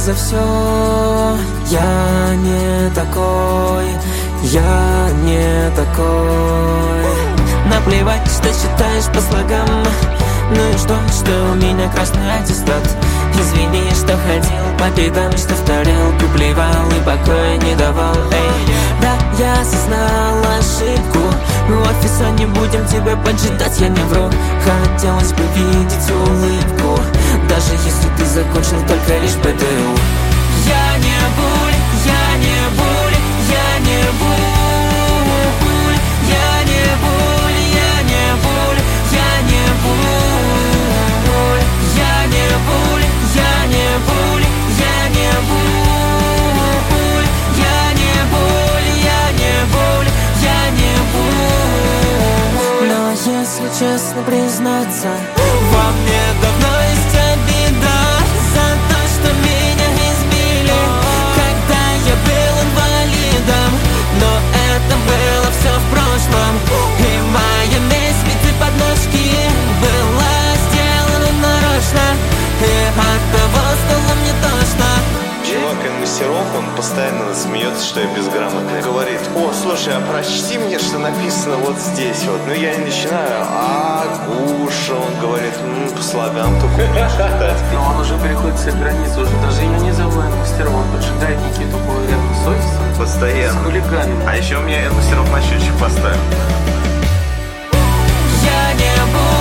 за все. Я не такой, я не такой. Наплевать, что считаешь по слогам. Ну и что у меня красный аттестат. Извини, что ходил по пятам, что вторил, плевал и покоя не давал. Эй, да, я осознал ошибку. Мы офиса не будем тебя поджидать, я не вру. Хотелось бы видеть улыбку, даже если ты закончил только лишь ПТУ. Я не боль, я не боль, я не боль, я не боль, я не боль, я не боль, я не боль, я не боль, я не боль, я не боль, я не боль, я не боль. Но если честно признаться, во мне давно есть обида за то, что меня избили, когда я был инвалидом. Но это было все в прошлом, и моя месть в виде подножки была сделана нарочно, и от того стало мне тошно. Чувак и мастеров, он постоянно смеется, что я безграмотный. Говорит: о, слушай, а прочти мне, что написано вот здесь вот. Ну я и начинаю: Агуша. Он говорит: по слогам только умеешь читать. Но он уже переходит все границы, уже даже я не называю мастеров, он поджигает Никиту рядом с офисом. Постоянно. С хулиганами. А еще мне мастеров на счетчик поставил. Я не буду.